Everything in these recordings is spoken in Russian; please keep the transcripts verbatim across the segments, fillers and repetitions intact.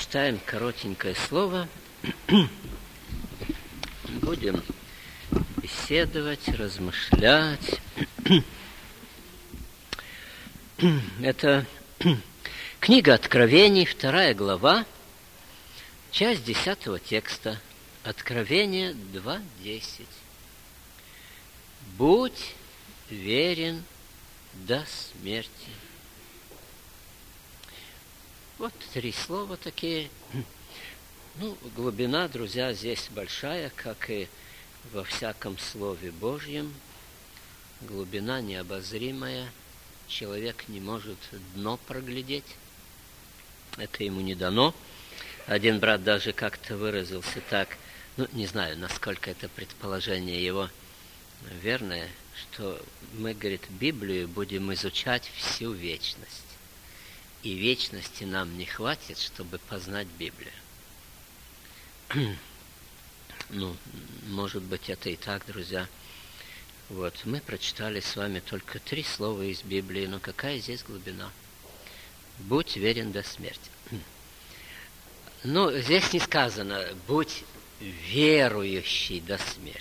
прочитаем коротенькое слово. Будем беседовать, размышлять. Это книга Откровений, вторая глава, часть десятого текста. Откровение два десять. Будь верен до смерти. Вот три слова такие. Ну, глубина, друзья, здесь большая, как и во всяком Слове Божьем. Глубина необозримая. Человек не может дно проглядеть. Это ему не дано. Один брат даже как-то выразился так, ну, не знаю, насколько это предположение его верное, что мы, говорит, Библию будем изучать всю вечность. И вечности нам не хватит, чтобы познать Библию. Ну, может быть, это и так, друзья. Вот, мы прочитали с вами только три слова из Библии, но какая здесь глубина? Будь верен до смерти. Но здесь не сказано, будь верующий до смерти.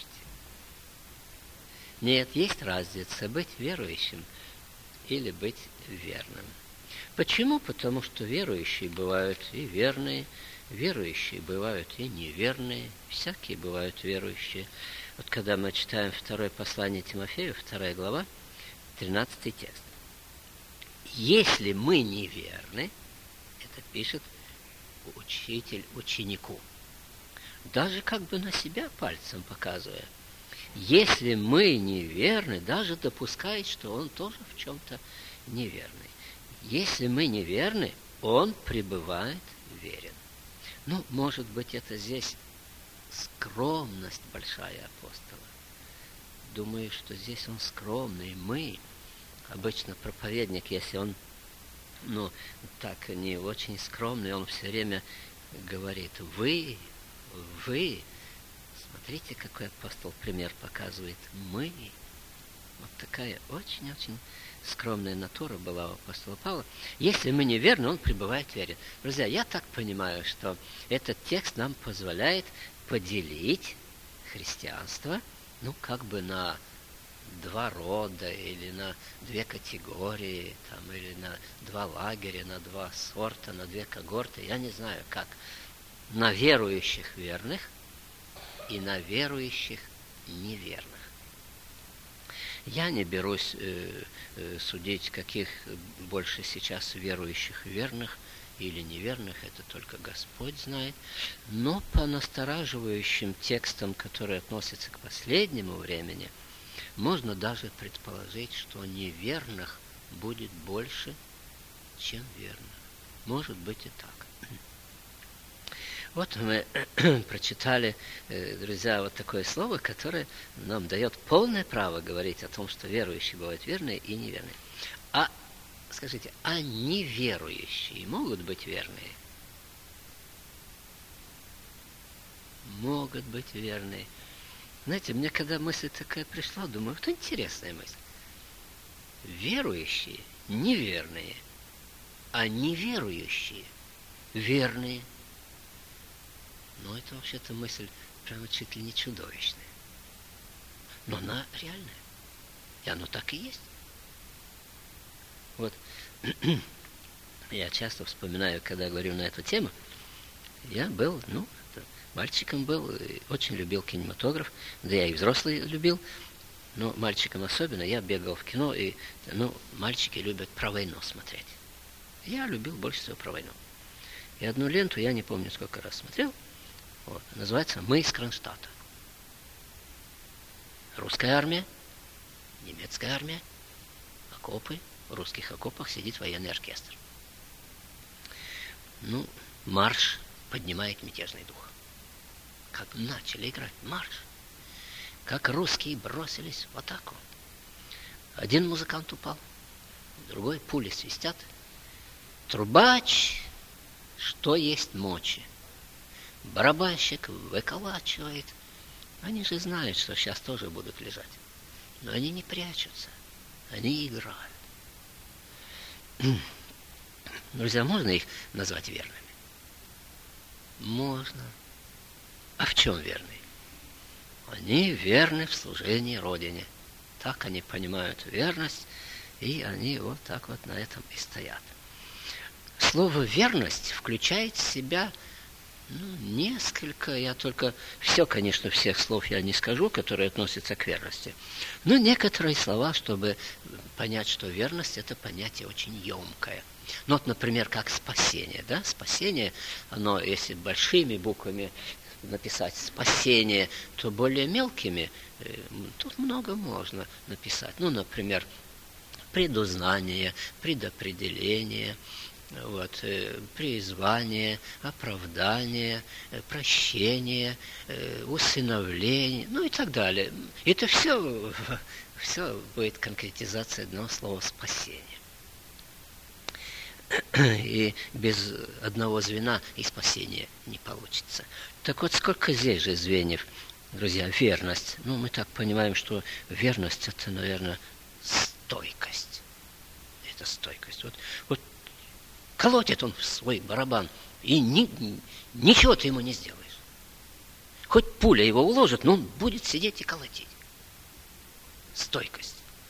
Нет, есть разница, быть верующим или быть верным. Почему? Потому что верующие бывают и верные, верующие бывают и неверные, всякие бывают верующие. Вот когда мы читаем второе послание Тимофею, вторая глава, тринадцатый текст. Если мы неверны, это пишет учитель ученику, даже как бы на себя пальцем показывая, если мы неверны, даже допускает, что он тоже в чем-то неверный. Если мы неверны, он пребывает верен. Ну, может быть, это здесь скромность большая апостола. Думаю, что здесь он скромный. Мы, обычно проповедник, если он, ну, так не очень скромный, он все время говорит, вы, вы, смотрите, какой апостол пример показывает, мы. Вот такая очень-очень скромная натура была у апостола Павла. Если мы неверны, он пребывает верен. Друзья, я так понимаю, что этот текст нам позволяет поделить христианство, ну, как бы на два рода, или на две категории, там, или на два лагеря, на два сорта, на две когорты, я не знаю как. На верующих верных и на верующих неверных. Я не берусь э, э, судить, каких больше сейчас верующих верных или неверных, это только Господь знает. Но по настораживающим текстам, которые относятся к последнему времени, можно даже предположить, что неверных будет больше, чем верных. Может быть и так. Вот мы прочитали, друзья, вот такое слово, которое нам дает полное право говорить о том, что верующие бывают верные и неверные. А, скажите, а неверующие могут быть верные? Могут быть верные. Знаете, мне когда мысль такая пришла, думаю, вот интересная мысль. Верующие неверные, а неверующие верные. Но это вообще-то мысль прямо чуть ли не чудовищная. Но она реальная. И оно так и есть. Вот я часто вспоминаю, когда говорю на эту тему, я был, ну, мальчиком был, очень любил кинематограф, да я и взрослый любил, но мальчиком особенно. Я бегал в кино, и, ну, мальчики любят про войну смотреть. Я любил больше всего про войну. И одну ленту, я не помню, сколько раз смотрел, вот, называется «Мы из Кронштадта». Русская армия, немецкая армия, окопы, в русских окопах сидит военный оркестр. Ну, марш поднимает мятежный дух. Как начали играть марш, как русские бросились в атаку. Один музыкант упал, другой пули свистят. Трубач, что есть мочи. Барабанщик выколачивает. Они же знают, что сейчас тоже будут лежать. Но они не прячутся. Они играют. Друзья, можно их назвать верными? Можно. А в чем верны? Они верны в служении Родине. Так они понимают верность, и они вот так вот на этом и стоят. Слово «верность» включает в себя ну, несколько, я только, все, конечно, всех слов я не скажу, которые относятся к верности, но некоторые слова, чтобы понять, что верность – это понятие очень емкое. Ну, вот, например, как спасение, да, спасение, оно, если большими буквами написать спасение, то более мелкими, тут много можно написать. Ну, например, предузнание, предопределение, вот, призвание, оправдание, прощение, усыновление, ну и так далее. Это все, все будет конкретизация одного слова спасение. И без одного звена и спасения не получится. Так вот, сколько здесь же звеньев, друзья, верность. Ну, мы так понимаем, что верность – это, наверное, стойкость. Это стойкость. Вот, вот колотит он в свой барабан, и ни, ничего ты ему не сделаешь. Хоть пуля его уложит, но он будет сидеть и колотить. Стойкость.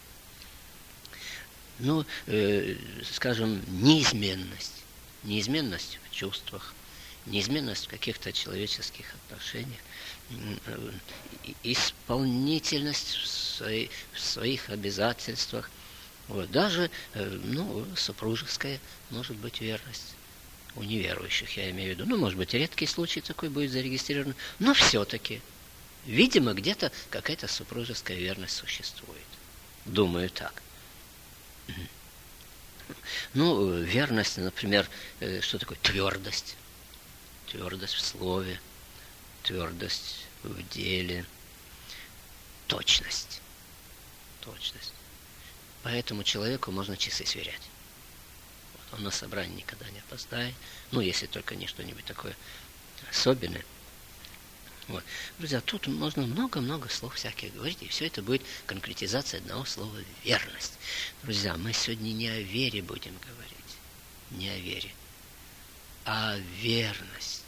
Ну, э, скажем, неизменность. Неизменность в чувствах, неизменность в каких-то человеческих отношениях, исполнительность в, свои, в своих обязательствах. Вот. Даже э, ну, супружеская может быть верность. У неверующих, я имею в виду. Ну, может быть, редкий случай такой будет зарегистрирован, но все-таки, видимо, где-то какая-то супружеская верность существует. Думаю так. Ну, верность, например, что такое твердость? Твердость в слове, твердость в деле, точность. Точность. По этому человеку можно часы сверять. Вот, он на собрании никогда не опоздает. Ну, если только не что-нибудь такое особенное. Вот. Друзья, тут можно много-много слов всяких говорить, и все это будет конкретизация одного слова «верность». Друзья, мы сегодня не о вере будем говорить, не о вере, а о верности.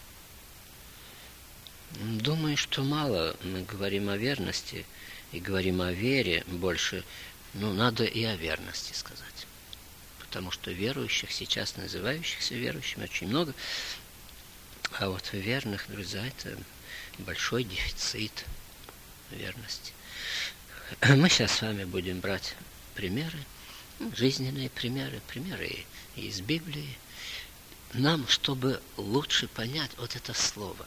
Думаю, что мало мы говорим о верности и говорим о вере больше, ну, надо и о верности сказать. Потому что верующих, сейчас называющихся верующими, очень много, а вот верных, друзья, это большой дефицит верности. Мы сейчас с вами будем брать примеры, жизненные примеры, примеры из Библии, нам, чтобы лучше понять вот это слово.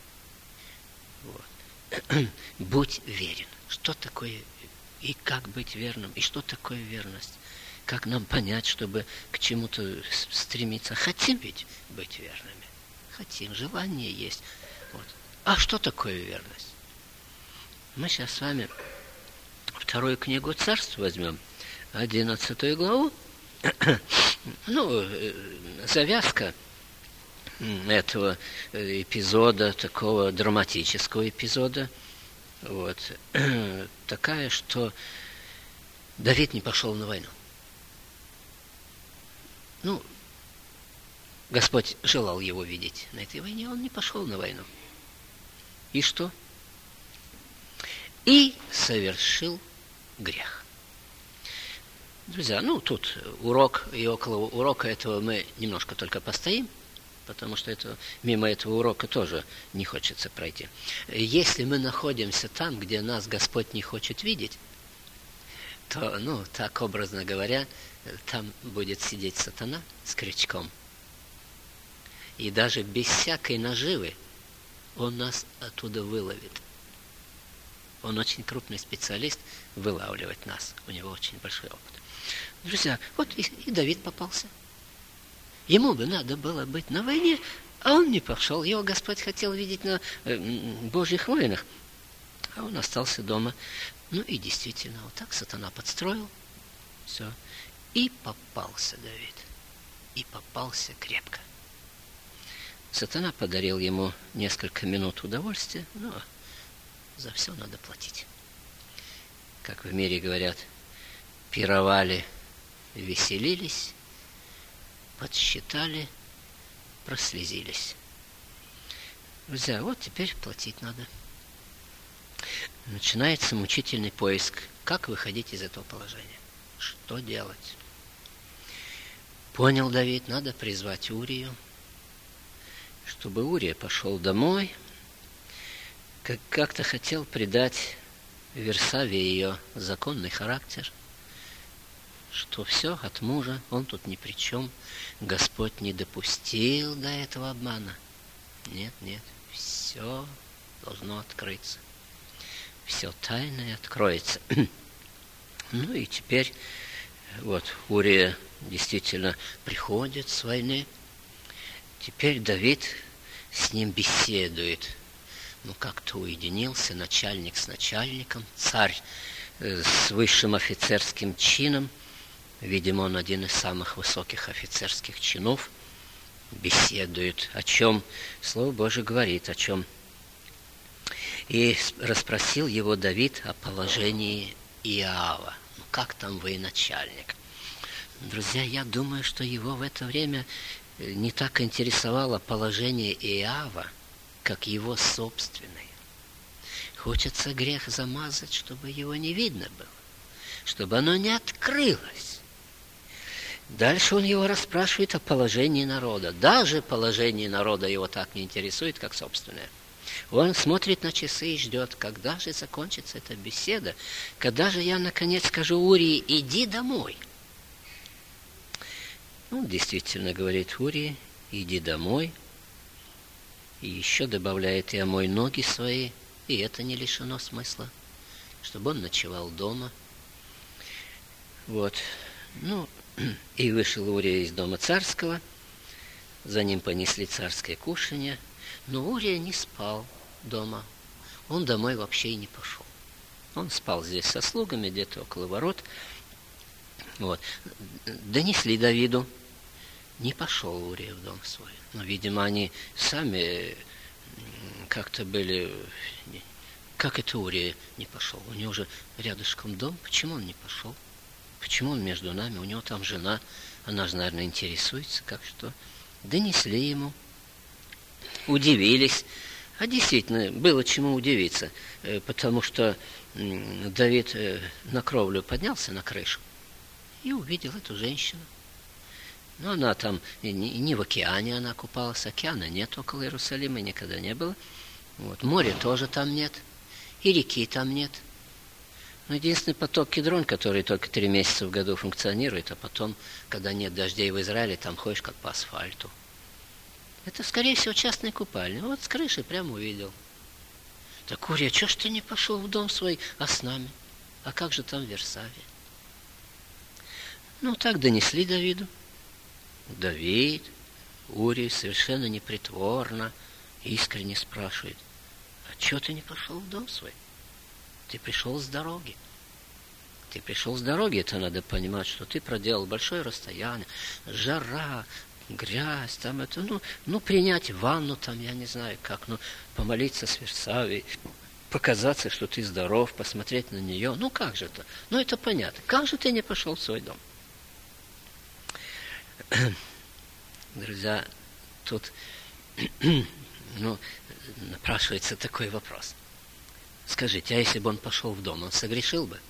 Вот. Будь верен. Что такое и как быть верным, и что такое верность? Как нам понять, чтобы к чему-то стремиться? Хотим ведь быть верными? Хотим, желание есть. Вот. А что такое верность? Мы сейчас с вами вторую книгу Царств возьмем, одиннадцатую главу. Ну, завязка этого эпизода, такого драматического эпизода, вот, такая, что Давид не пошел на войну. Ну, Господь желал его видеть на этой войне, он не пошел на войну. И что? И совершил грех. Друзья, ну тут урок, и около урока этого мы немножко только постоим, потому что это, мимо этого урока тоже не хочется пройти. Если мы находимся там, где нас Господь не хочет видеть, то, ну, так образно говоря, там будет сидеть сатана с крючком. И даже без всякой наживы он нас оттуда выловит. Он очень крупный специалист вылавливать нас. У него очень большой опыт. Друзья, вот и, и Давид попался. Ему бы надо было быть на войне, а он не пошел. Его Господь хотел видеть на э, Божьих войнах. А он остался дома. Ну и действительно, вот так сатана подстроил. Все. И попался Давид. И попался крепко. Сатана подарил ему несколько минут удовольствия, но за все надо платить. Как в мире говорят, пировали, веселились, подсчитали, прослезились. Друзья, вот теперь платить надо. Начинается мучительный поиск. Как выходить из этого положения? Что делать? Понял Давид, надо призвать Урию, чтобы Урия пошел домой. Как- как-то хотел придать Версаве ее законный характер, что все от мужа, он тут ни при чем. Господь не допустил до этого обмана. Нет, нет, все должно открыться. Все тайное откроется. Ну и теперь вот Урия действительно приходит с войны. Теперь Давид с ним беседует. Ну, как-то уединился начальник с начальником, царь э, с высшим офицерским чином. Видимо, он один из самых высоких офицерских чинов. Беседует, о чем Слово Божие говорит, о чем. И расспросил его Давид о положении Иоава. Ну, как там военачальник? Друзья, я думаю, что его в это время не так интересовало положение Иоава, как его собственное. Хочется грех замазать, чтобы его не видно было, чтобы оно не открылось. Дальше он его расспрашивает о положении народа. Даже положение народа его так не интересует, как собственное. Он смотрит на часы и ждет, когда же закончится эта беседа, когда же я наконец скажу Урии: иди домой. Ну, действительно, говорит Урии: иди домой. И еще добавляет: и омой ноги свои, и это не лишено смысла, чтобы он ночевал дома. Вот. Ну, и вышел Урия из дома царского, за ним понесли царское кушанье, но Урия не спал дома, он домой вообще и не пошел. Он спал здесь со слугами, где-то около ворот. Вот. Донесли Давиду, не пошел Урия в дом свой. Но, видимо, они сами как-то были... Как это Урия не пошел? У него же рядышком дом. Почему он не пошел? Почему он между нами? У него там жена. Она же, наверное, интересуется, как что. Донесли ему. Удивились. А действительно, было чему удивиться. Потому что Давид на кровлю поднялся, на крышу, и увидел эту женщину. Но она там, не в океане она купалась, океана нет около Иерусалима, никогда не было. Вот. Моря тоже там нет, и реки там нет. Но единственный поток Кедрон, который только три месяца в году функционирует, а потом, когда нет дождей в Израиле, там ходишь как по асфальту. Это, скорее всего, частная купальня. Вот с крыши прямо увидел. Так, Урия, чего ж ты не пошел в дом свой, а с нами? А как же там Версавия? Ну, так донесли Давиду. Давид, Урия совершенно непритворно, искренне спрашивает: а чего ты не пошел в дом свой? Ты пришел с дороги. Ты пришел с дороги, это надо понимать, что ты проделал большое расстояние, жара, грязь, там это, ну, ну, принять ванну там, я не знаю как, ну, помолиться с Версавией, показаться, что ты здоров, посмотреть на нее. Ну, как же это? Ну, это понятно. Как же ты не пошел в свой дом? Друзья, тут ну, напрашивается такой вопрос. Скажите, а если бы он пошел в дом, он согрешил бы?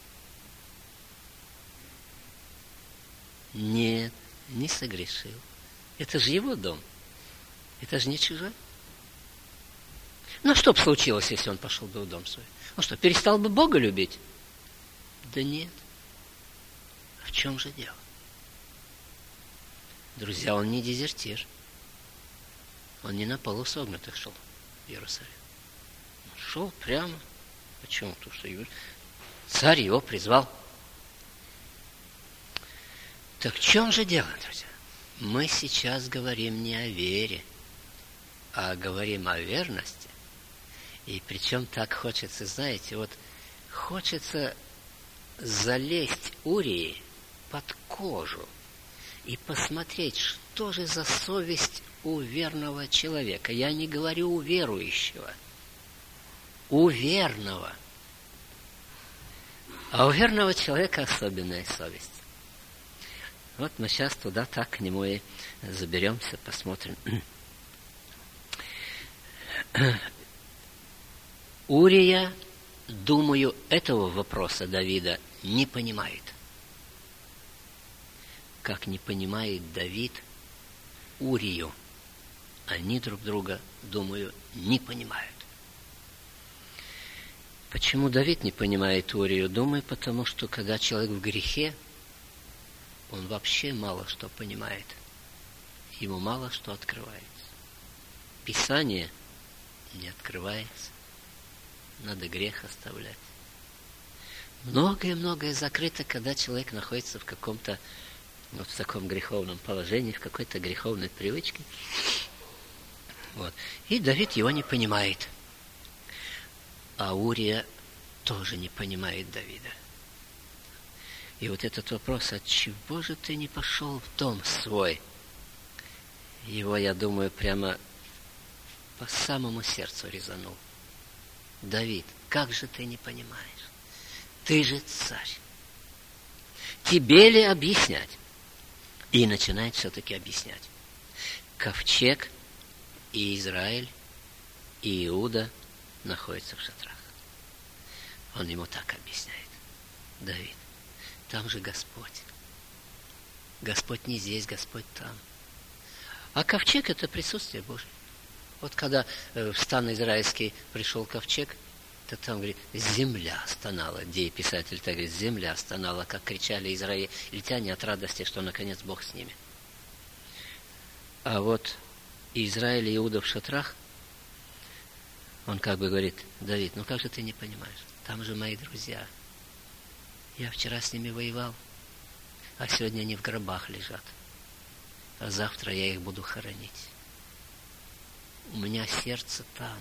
Нет, не согрешил. Это же его дом. Это же не чужой. Ну, что бы случилось, если он пошел бы в дом свой? Он что, перестал бы Бога любить? Да нет. А в чем же дело? Друзья, он не дезертир. Он не на полусогнутых шел в Иерусалим. Он шел прямо. Почему? Потому что царь его призвал. Так в чем же дело, друзья? Мы сейчас говорим не о вере, а говорим о верности. И причем так хочется, знаете, вот хочется залезть Урии под кожу и посмотреть, что же за совесть у верного человека. Я не говорю у верующего, у верного. А у верного человека особенная совесть. Вот мы сейчас туда так к нему и заберемся, посмотрим. Урия, думаю, этого вопроса Давида не понимает. Как не понимает Давид Урию. Они друг друга, думаю, не понимают. Почему Давид не понимает Урию? Думаю, потому что когда человек в грехе, он вообще мало что понимает. Ему мало что открывается. Писание не открывается. Надо грех оставлять. Многое-многое закрыто, когда человек находится в каком-то, вот в таком греховном положении, в какой-то греховной привычке. Вот. И Давид его не понимает. А Урия тоже не понимает Давида. И вот этот вопрос, отчего же ты не пошел в дом свой? Его, я думаю, прямо по самому сердцу резанул. Давид, как же ты не понимаешь? Ты же царь. Тебе ли объяснять? И начинает все-таки объяснять. Ковчег и Израиль, и Иуда находятся в шатрах. Он ему так объясняет. Давид, там же Господь. Господь не здесь, Господь там. А ковчег – это присутствие Божие. Вот когда в стан израильский пришел ковчег, то там, говорит, земля стонала. Дееписатель так говорит, земля стонала, как кричали израильтяне от радости, что наконец Бог с ними. А вот Израиль и Иуда в шатрах, он как бы говорит, Давид, ну как же ты не понимаешь? Там же мои друзья. Я вчера с ними воевал, а сегодня они в гробах лежат. А завтра я их буду хоронить. У меня сердце там.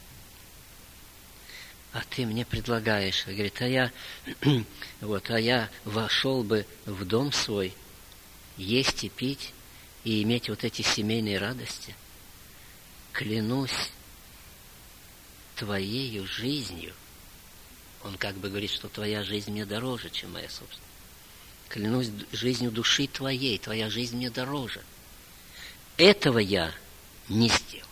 А ты мне предлагаешь. Говорит, а я, вот, а я вошел бы в дом свой, есть и пить, и иметь вот эти семейные радости. Клянусь твоею жизнью. Он как бы говорит, что твоя жизнь мне дороже, чем моя собственная. Клянусь жизнью души твоей, твоя жизнь мне дороже. Этого я не сделаю.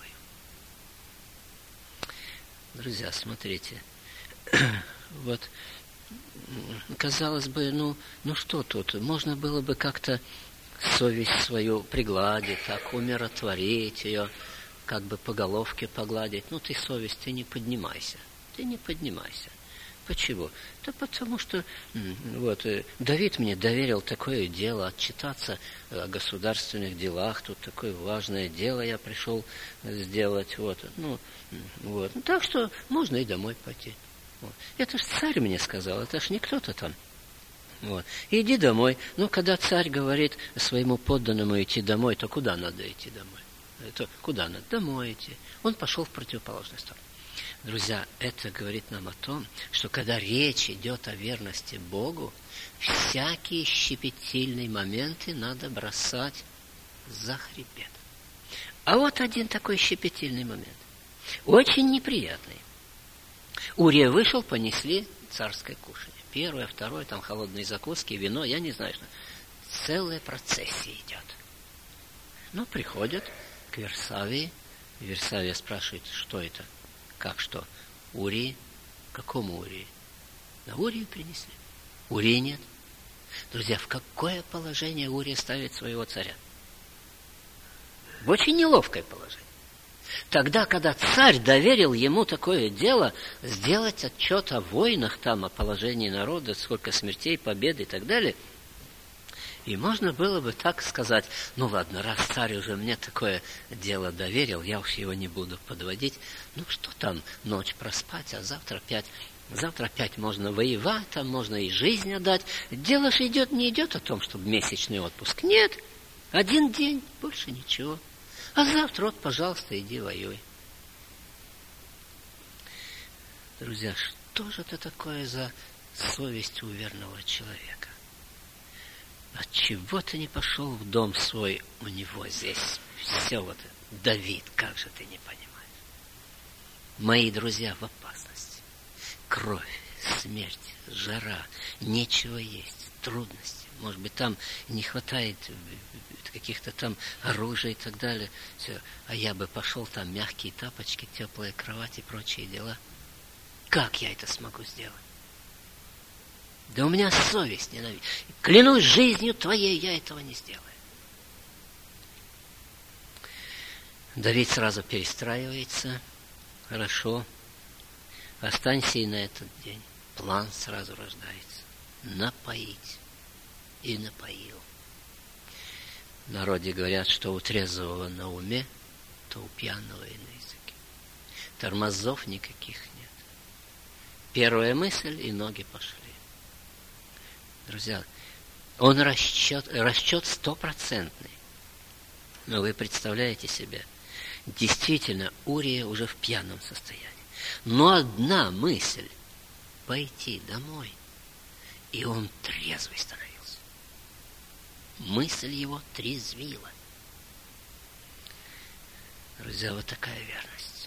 Друзья, смотрите. Вот, казалось бы, ну, ну что тут? Можно было бы как-то совесть свою пригладить, так, умиротворить ее, как бы по головке погладить. Ну, ты, совесть, ты не поднимайся. Ты не поднимайся. Почему? Да потому что вот, Давид мне доверил такое дело, отчитаться о государственных делах, тут такое важное дело я пришел сделать. Вот, ну, вот. Так что можно и домой пойти. Вот. Это ж царь мне сказал, это ж не кто-то там. Вот. Иди домой. Ну, когда царь говорит своему подданному идти домой, то куда надо идти домой? Это куда надо? Домой идти. Он пошел в противоположную сторону. Друзья, это говорит нам о том, что когда речь идет о верности Богу, всякие щепетильные моменты надо бросать за хребет. А вот один такой щепетильный момент. Очень неприятный. Урия вышел, понесли царское кушанье. Первое, второе, там холодные закуски, вино, я не знаю, что. Целая процессия идет. Ну, приходят к Версавии. Версавия спрашивает, что это? Как что? Урии? Какому Урии? На Урию принесли. Урии нет. Друзья, в какое положение Урия ставит своего царя? В очень неловкое положение. Тогда, когда царь доверил ему такое дело, сделать отчет о войнах, там, о положении народа, сколько смертей, побед и так далее, и можно было бы так сказать, ну ладно, раз царь уже мне такое дело доверил, я уж его не буду подводить, ну что там, ночь проспать, а завтра опять, завтра опять можно воевать, там можно и жизнь отдать. Дело же идет, не идет о том, чтобы месячный отпуск. Нет, один день, больше ничего. А завтра, вот, пожалуйста, иди воюй. Друзья, что же это такое за совесть у верного человека? Отчего ты не пошел в дом свой? У него здесь все вот. Давид, как же ты не понимаешь? Мои друзья в опасности. Кровь, смерть, жара, нечего есть, трудности, может быть, там не хватает каких-то там оружия и так далее. Все. А я бы пошел, там мягкие тапочки, теплая кровать и прочие дела. Как я это смогу сделать? Да у меня совесть ненавидит. Клянусь жизнью твоей, я этого не сделаю. Давид сразу перестраивается. Хорошо. Останься и на этот день. План сразу рождается. Напоить. И напоил. В народе говорят, что у трезвого на уме, то у пьяного и на языке. Тормозов никаких нет. Первая мысль, и ноги пошли. Друзья, он расчет, расчет стопроцентный. Но вы представляете себе, действительно, Урия уже в пьяном состоянии. Но одна мысль – пойти домой. И он трезвый становился. Мысль его трезвила. Друзья, вот такая верность.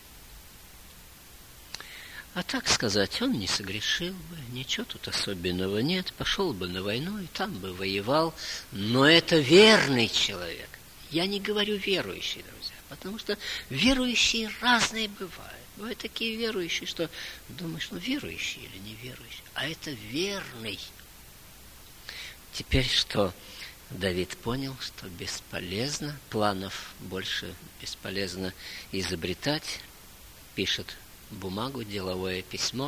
А так сказать, он не согрешил бы, ничего тут особенного нет, пошел бы на войну и там бы воевал, но это верный человек. Я не говорю верующий, друзья, потому что верующие разные бывают. Бывают такие верующие, что думаешь, ну верующий или неверующий, а это верный. Теперь что? Давид понял, что бесполезно, планов больше бесполезно изобретать, пишет бумагу, деловое письмо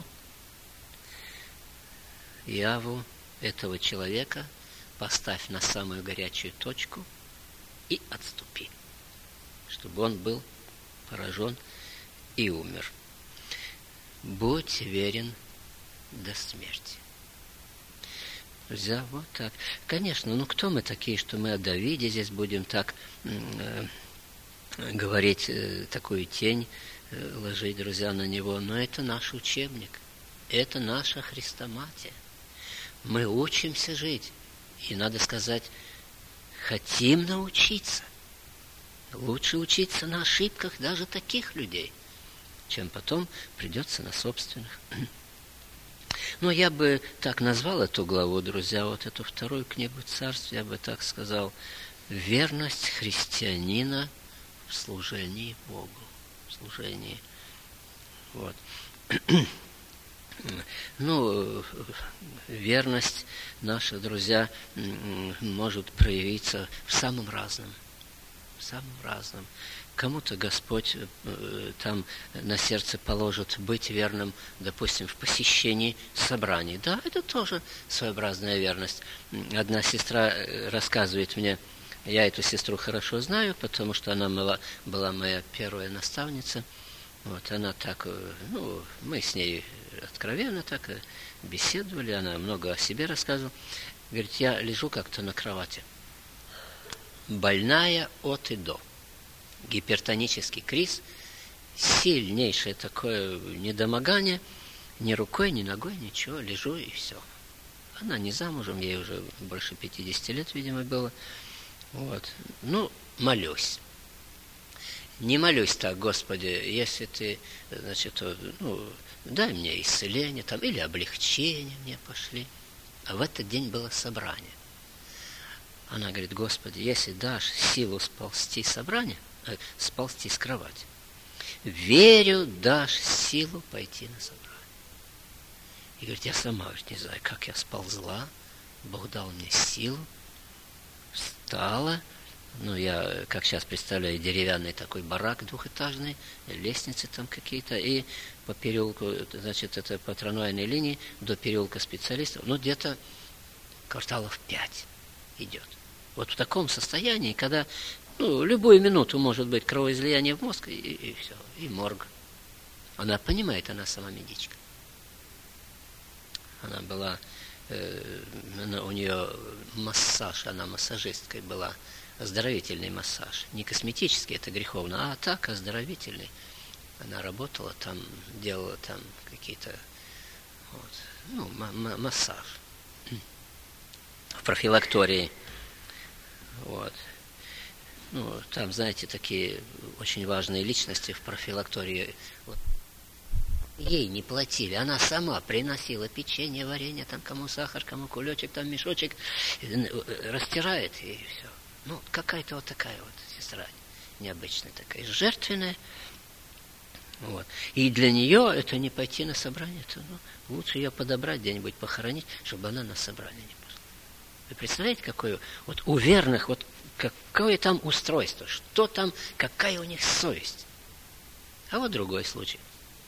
Иову: этого человека поставь на самую горячую точку и отступи, чтобы он был поражен и умер. Будь верен до смерти. Друзья, вот так. Конечно, ну кто мы такие, что мы о Давиде здесь будем так э, говорить, э, такую тень э, ложить, друзья, на него. Но это наш учебник. Это наша хрестоматия. Мы учимся жить. И, надо сказать, хотим научиться. Лучше учиться на ошибках даже таких людей, чем потом придется на собственных. Но я бы так назвал эту главу, друзья, вот эту вторую книгу Царств, я бы так сказал: верность христианина в служении Богу. В служении. Вот. Ну, верность наша, друзья, может проявиться в самом разном. В самом разном. Кому-то Господь э, там на сердце положит быть верным, допустим, в посещении собраний. Да, это тоже своеобразная верность. Одна сестра рассказывает мне, я эту сестру хорошо знаю, потому что она была, была моя первая наставница. Вот, она так, ну, мы с ней откровенно так беседовали, она много о себе рассказывала. Говорит, я лежу как-то на кровати, больная от и до. Гипертонический криз, сильнейшее такое недомогание, ни рукой, ни ногой, ничего, лежу и все. Она не замужем, ей уже больше пятидесяти лет, видимо, было. Вот. Ну, молюсь. Не молюсь так: Господи, если ты, значит, ну, дай мне исцеление там, или облегчение мне пошли. А в этот день было собрание. Она говорит: Господи, если дашь силу сползти с собрания, э, сползти с кровати, верю, дашь силу пойти на собрание. И говорит, я сама не знаю, как я сползла, Бог дал мне силу, встала. Ну, я, как сейчас представляю, деревянный такой барак двухэтажный, лестницы там какие-то, и по переулку, значит, это по трамвайной линии до переулка Специалистов, ну, где-то кварталов пять идет. Вот в таком состоянии, когда, ну, любую минуту может быть кровоизлияние в мозг, и, и, и все, и морг. Она понимает, она сама медичка. Она была, э, у нее массаж, она массажисткой была, оздоровительный массаж. Не косметический, это греховно, а так оздоровительный. Она работала там, делала там какие-то, вот, ну, м- массаж в профилактории. Вот. Ну, там, знаете, такие очень важные личности в профилактории. Вот. ей не платили. Она сама приносила печенье, варенье, там кому сахар, кому кулечек, там мешочек, растирает и все. Ну, какая-то вот такая вот сестра, необычная такая, жертвенная. Вот. И для нее это не пойти на собрание, это, ну, лучше ее подобрать где-нибудь, похоронить, чтобы она на собрание не пошла. Вы представляете, какое вот у верных, вот какое там устройство, что там, какая у них совесть. А вот другой случай.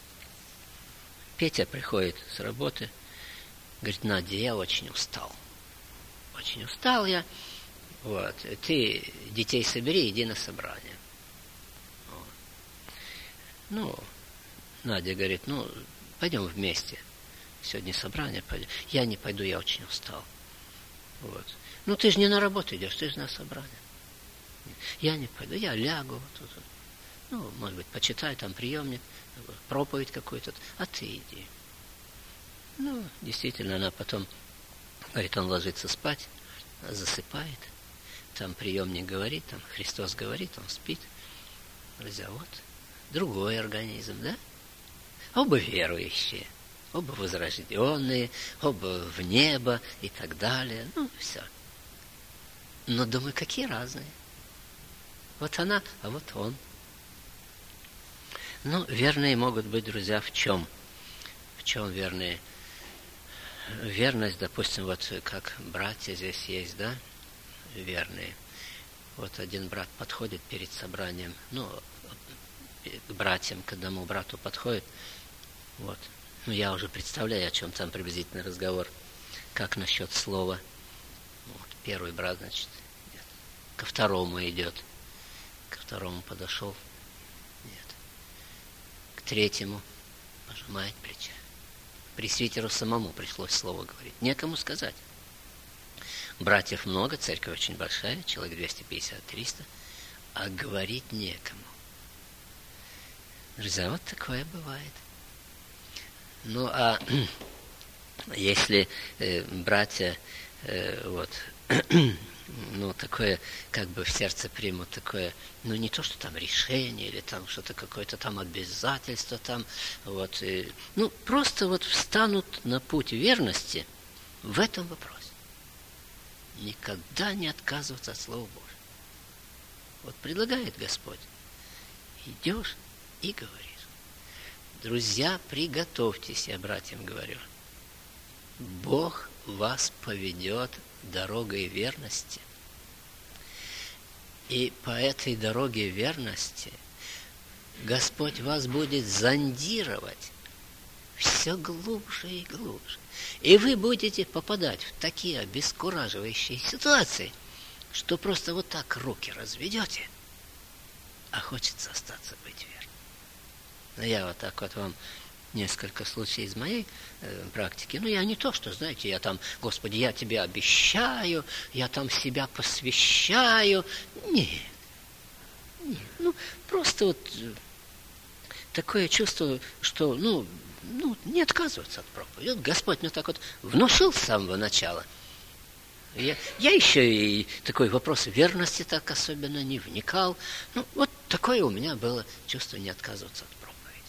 Петя приходит с работы, говорит: Надя, я очень устал. Очень устал я. Вот. Ты детей собери, иди на собрание. Вот. Ну, Надя говорит: ну, пойдем вместе. Сегодня собрание пойдем. Я не пойду, я очень устал. Вот. Ну, ты же не на работу идешь, ты же на собрание. Я не пойду, я лягу. Вот тут. Ну, может быть, почитаю, там приемник, проповедь какой-то, а ты иди. Ну, действительно, она потом, говорит, он ложится спать, засыпает, там приемник говорит, там Христос говорит, он спит. Друзья, вот, другой организм, да? Оба верующие, оба возрожденные, оба в небо и так далее, ну, все. Но, думаю, какие разные. Вот она, а вот он. Ну, верные могут быть, друзья, в чем? В чем верные? Верность, допустим, вот как братья здесь есть, да, верные. Вот один брат подходит перед собранием, ну, к братьям, к одному брату подходит, вот. Ну, я уже представляю, о чем там приблизительно разговор. Как насчет слова? Вот, первый брат, значит, нет. Ко второму идет. Ко второму подошел. Третьему пожимает плечи. Пресвитеру самому пришлось слово говорить. Некому сказать. Братьев много, церковь очень большая, человек двести пятьдесят - триста, а говорить некому. Друзья, вот такое бывает. Ну, а если э, братья э, вот ну, такое, как бы в сердце примут такое, ну, не то, что там решение, или там что-то какое-то там обязательство, там, вот, и, ну, просто вот встанут на путь верности в этом вопросе. Никогда не отказываться от Слова Божьего. Вот предлагает Господь. Идешь и говоришь. Друзья, приготовьтесь, я братьям говорю. Бог вас поведет дорогой верности. И по этой дороге верности Господь вас будет зондировать все глубже и глубже. И вы будете попадать в такие обескураживающие ситуации, что просто вот так руки разведете, а хочется остаться быть верным. Но я вот так вот вам несколько случаев из моей э, практики. Ну, я не то, что, знаете, я там, Господи, я тебе обещаю, я там себя посвящаю. Нет. Нет. Ну, просто вот э, такое чувство, что, ну, ну, не отказываться от проповеди. Вот Господь мне так вот внушил с самого начала. Я, я еще и такой вопрос верности так особенно не вникал. Ну, вот такое у меня было чувство не отказываться от проповеди.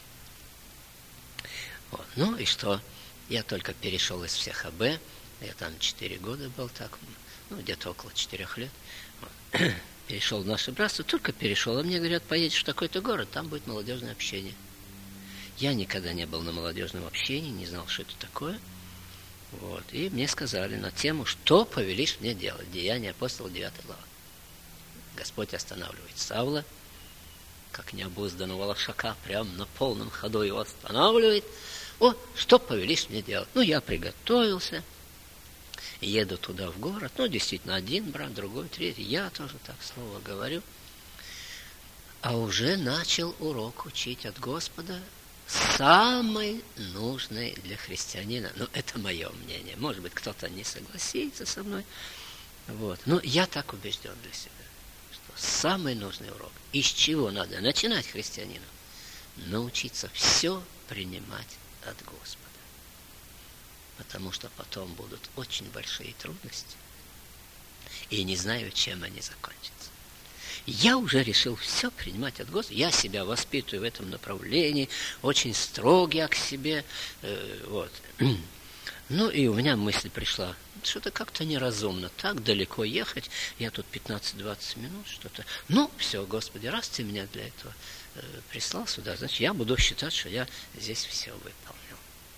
Вот. Ну и что? Я только перешел из всех АБ, я там четыре года был так, ну где-то около четырех лет. Вот. Перешел в наше братство, только перешел, а мне говорят, поедешь в такой-то город, там будет молодежное общение. Я никогда не был на молодежном общении, не знал, что это такое. Вот. И мне сказали на тему, что повелишь мне делать. Деяния апостола, девятая глава. Господь останавливает Савла, как необузданного лошака, прям на полном ходу его останавливает. О, что повелишь мне делать? Ну, я приготовился, еду туда в город. Ну, действительно, один брат, другой, третий. Я тоже так слово говорю. А уже начал урок учить от Господа, самый нужный для христианина. Ну, это мое мнение. Может быть, кто-то не согласится со мной. Вот. Но я так убежден для себя, что самый нужный урок. Из чего надо начинать христианину? Научиться все принимать от Господа. Потому что потом будут очень большие трудности. И не знаю, чем они закончатся. Я уже решил все принимать от Господа. Я себя воспитываю в этом направлении, очень строгий к себе. Э, вот. Ну, и у меня мысль пришла, что-то как-то неразумно, так далеко ехать, я тут пятнадцать-двадцать минут, что-то. Ну, все, Господи, раз ты меня для этого э, прислал сюда, значит, я буду считать, что я здесь все выполнил.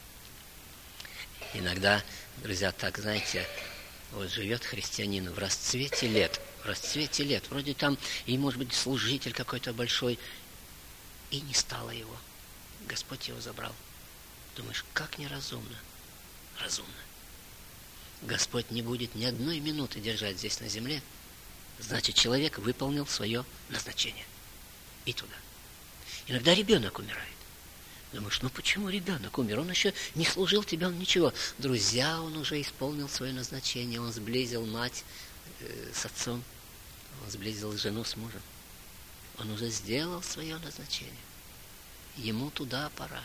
Иногда, друзья, так, знаете, вот живет христианин в расцвете лет, в расцвете лет, вроде там, и, может быть, служитель какой-то большой, и не стало его. Господь его забрал. Думаешь, как неразумно. Разумно. Господь не будет ни одной минуты держать здесь на земле, значит, человек выполнил свое назначение. И туда. Иногда ребенок умирает. Думаешь, ну почему ребенок умер? Он еще не служил тебе, он ничего. Друзья, он уже исполнил свое назначение, он сблизил мать э, с отцом, он сблизил жену с мужем. Он уже сделал свое назначение. Ему туда пора.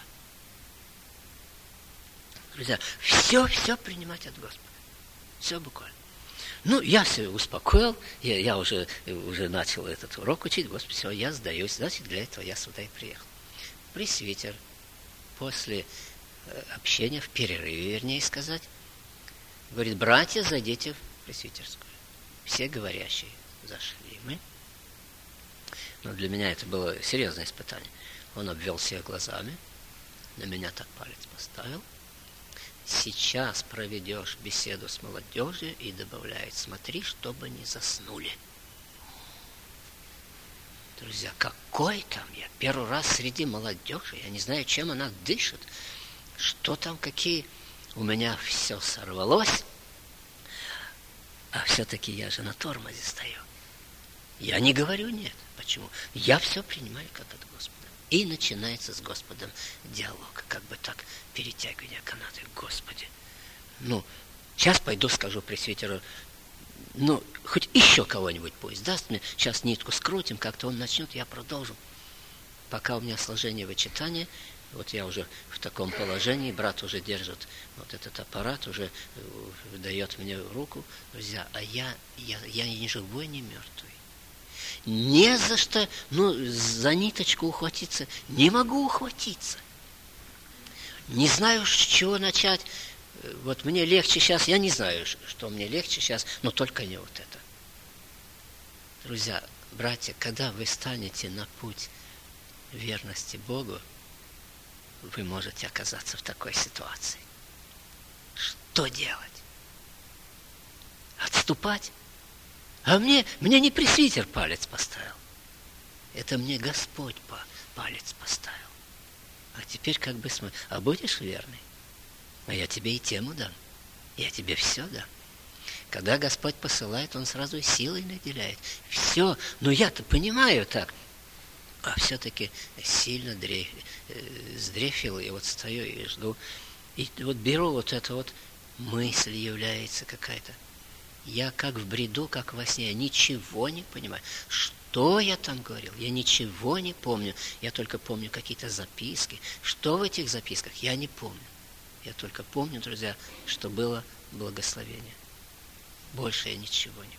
Друзья, все-все принимать от Господа. Все буквально. Ну, я себя успокоил, я, я уже, уже начал этот урок учить. Господи, все, я сдаюсь. Значит, для этого я сюда и приехал. Пресвитер после общения, в перерыве, вернее сказать, говорит, братья, зайдите в пресвитерскую. Все говорящие зашли. Мы. Но для меня это было серьезное испытание. Он обвел всех глазами, на меня так палец поставил. Сейчас проведешь беседу с молодежью, и добавляет, смотри, чтобы не заснули. Друзья, какой там я? Первый раз среди молодежи, я не знаю, чем она дышит. Что там, какие? У меня все сорвалось, а все-таки я же на тормозе стою. Я не говорю нет. Почему? Я все принимаю как от Господа. И начинается с Господом диалог, как бы так, перетягивание каната. Господи, ну, сейчас пойду скажу пресвитеру, ну, хоть еще кого-нибудь пусть даст мне, сейчас нитку скрутим, как-то он начнет, я продолжу. Пока у меня сложение вычитания, вот я уже в таком положении, брат уже держит вот этот аппарат, уже дает мне руку, друзья, а я, я, я ни живой, ни мертвый. Не за что, ну, за ниточку ухватиться, не могу ухватиться. Не знаю, с чего начать. Вот мне легче сейчас, я не знаю, что мне легче сейчас, но только не вот это. Друзья, братья, когда вы станете на путь верности Богу, вы можете оказаться в такой ситуации. Что делать? Отступать? А мне, мне не пресвитер палец поставил. Это мне Господь палец поставил. А теперь как бы смотри, а будешь верный? А я тебе и тему дам. Я тебе все дам. Когда Господь посылает, Он сразу силой наделяет. Все. Но я-то понимаю так. А все-таки сильно дреф, э, сдрефил, и вот стою и жду. И вот беру вот это вот, мысль является какая-то. Я как в бреду, как во сне, я ничего не понимаю. Что я там говорил? Я ничего не помню. Я только помню какие-то записки. Что в этих записках? Я не помню. Я только помню, друзья, что было благословение. Больше я ничего не помню.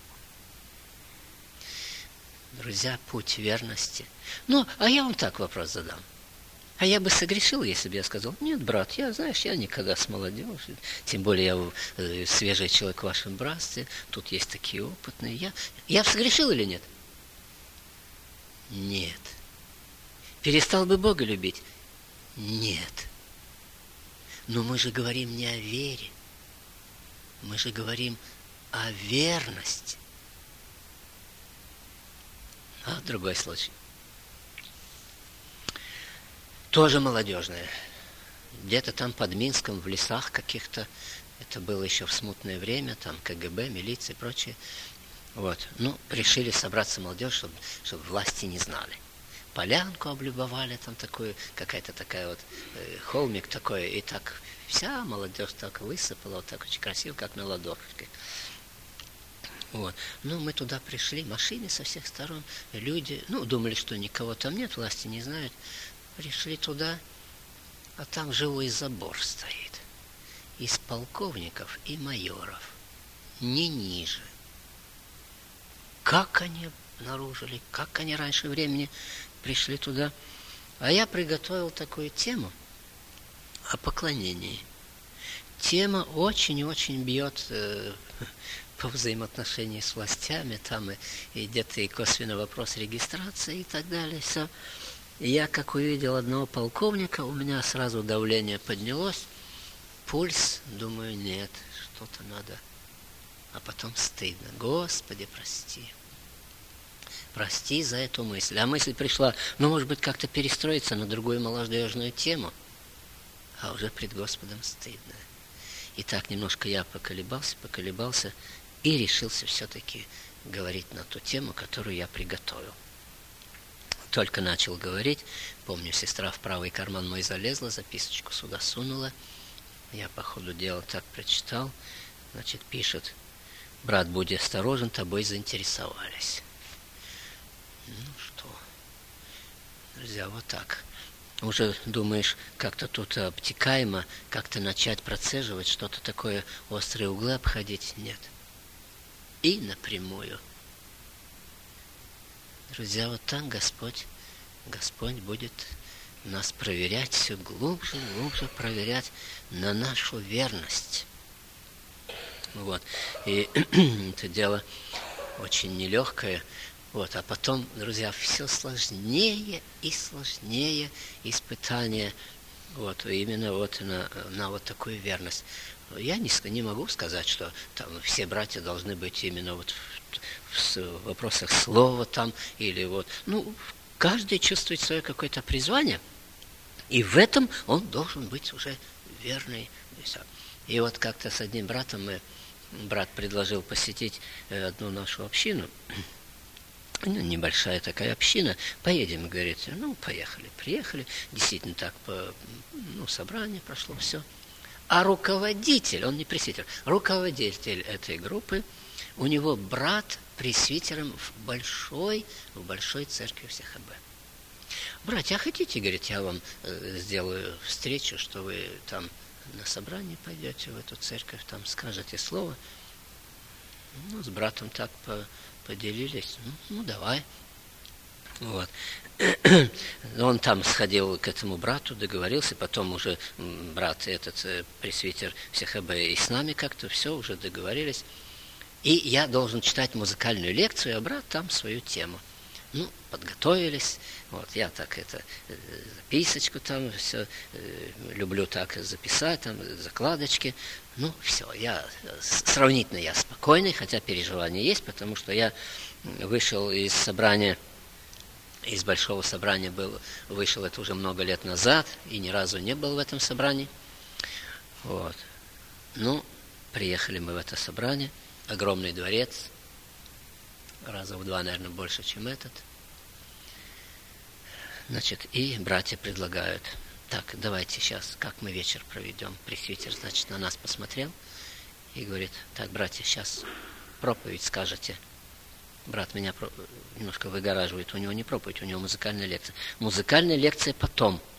Друзья, путь верности. Ну, а я вам так вопрос задам. А я бы согрешил, если бы я сказал, нет, брат, я, знаешь, я никогда с молодежью, тем более я э, свежий человек в вашем братстве, тут есть такие опытные. Я, я согрешил или нет? Нет. Перестал бы Бога любить? Нет. Но мы же говорим не о вере, мы же говорим о верности. А другой случай. Тоже молодежная. Где-то там под Минском, в лесах каких-то, это было еще в смутное время, там КГБ, милиция и прочее. Вот. Ну, решили собраться молодежь, чтобы, чтобы власти не знали. Полянку облюбовали, там такую, какая-то такая вот, э, холмик такой, и так вся молодежь так высыпала, вот так очень красиво, как на ладошке. Вот. Ну, мы туда пришли, машины со всех сторон, люди, ну, думали, что никого там нет, власти не знают. Пришли туда, а там живой забор стоит. Из полковников и майоров. Не ниже. Как они обнаружили, как они раньше времени пришли туда. А я приготовил такую тему о поклонении. Тема очень и очень бьет э, по взаимоотношению с властями. Там и, и где-то и косвенный вопрос регистрации и так далее. Все. И я, как увидел одного полковника, у меня сразу давление поднялось. Пульс, думаю, нет, что-то надо. А потом стыдно. Господи, прости. Прости за эту мысль. А мысль пришла, ну, может быть, как-то перестроиться на другую молодежную тему. А уже пред Господом стыдно. И так немножко я поколебался, поколебался и решился все-таки говорить на ту тему, которую я приготовил. Только начал говорить, помню, сестра в правый карман мой залезла, записочку сюда сунула. Я по ходу дела так прочитал. Значит, пишет: брат, будь осторожен, тобой заинтересовались. Ну что, друзья, вот так. Уже думаешь, как-то тут обтекаемо, как-то начать процеживать, что-то такое, острые углы обходить? Нет. И напрямую. Друзья, вот так Господь, Господь будет нас проверять, все глубже и глубже проверять на нашу верность. Вот. И это дело очень нелегкое. Вот. А потом, друзья, все сложнее и сложнее испытания вот, именно вот на, на вот такую верность. Я не, не могу сказать, что там все братья должны быть именно вот в, в вопросах слова там, или вот, ну, каждый чувствует свое какое-то призвание, и в этом он должен быть уже верный. И вот как-то с одним братом мы, брат предложил посетить одну нашу общину, ну, небольшая такая община, поедем, говорит, ну, поехали, приехали, действительно так, по, ну, собрание прошло, все. А руководитель, он не пресвитер, руководитель этой группы, у него брат пресвитером в большой, в большой церкви в СХБ. Братья, а хотите, говорит, я вам э, сделаю встречу, что вы там на собрание пойдете в эту церковь, там скажете слово. Ну, с братом так по, поделились, ну, ну, давай. Вот. Он там сходил к этому брату, договорился, потом уже брат этот пресвитер СХБ и с нами как-то все уже договорились. И я должен читать музыкальную лекцию, а брат там свою тему. Ну, подготовились. Вот, я так это, записочку там все, люблю так записать, там, закладочки. Ну, все, я, сравнительно я спокойный, хотя переживания есть, потому что я вышел из собрания, из большого собрания был, вышел это уже много лет назад, и ни разу не был в этом собрании. Вот. Ну, приехали мы в это собрание, огромный дворец, раза в два, наверное, больше, чем этот. Значит, и братья предлагают, так, давайте сейчас, как мы вечер проведем. Пресвитер, значит, на нас посмотрел и говорит, так, братья, сейчас проповедь скажете. Брат меня немножко выгораживает, у него не проповедь, у него музыкальная лекция. Музыкальная лекция потом.